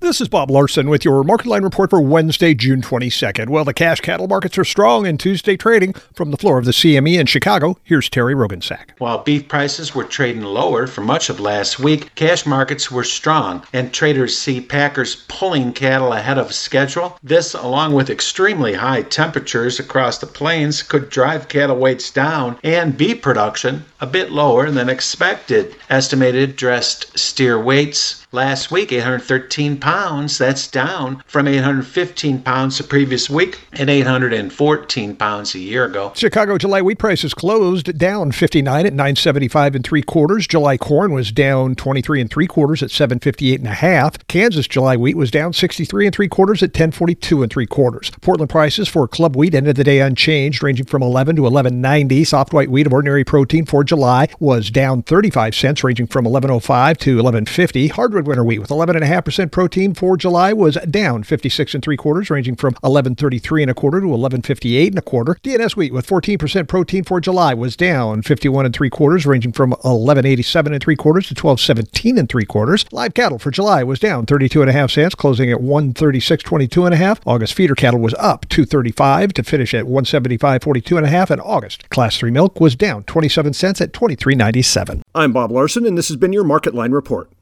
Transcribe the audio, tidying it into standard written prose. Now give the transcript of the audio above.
This is Bob Larson with your Market Line report for Wednesday, June 22nd. Well, the cash cattle markets are strong in Tuesday trading. From the floor of the CME in Chicago, here's Terry Rogensack. While beef prices were trading lower for much of last week, cash markets were strong, and traders see packers pulling cattle ahead of schedule. This, along with extremely high temperatures across the plains, could drive cattle weights down and beef production a bit lower than expected. Estimated dressed steer weights last week, 813 pounds. That's down from 815 pounds the previous week and 814 pounds a year ago. Chicago July wheat prices closed down 59 at 975 3/4. July corn was down 23 3/4 at 758 1/2. Kansas July wheat was down 63 3/4 at 1042 3/4. Portland prices for club wheat ended the day unchanged, ranging from 11 to 11.90. Soft white wheat of ordinary protein for July was down 35 cents, ranging from 11.05 to 11.50. Hardwood winter wheat with 11.5% protein for July was down 56 3/4, ranging from 11.33 1/4 to 11.58 1/4. DNS wheat with 14% protein for July was down 51 3/4, ranging from 11.87 3/4 to 12.17 3/4. Live cattle for July was down 32.5 cents, closing at 136.22 1/2. August feeder cattle was up 2.35 to finish at 175.42 1/2, and August Class 3 milk was down 27 cents at 23.97. I'm Bob Larson, and this has been your Market Line report.